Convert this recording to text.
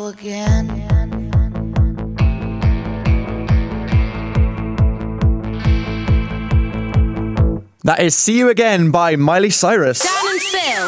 go again. That is See You Again by Miley Cyrus. Dan and Phil.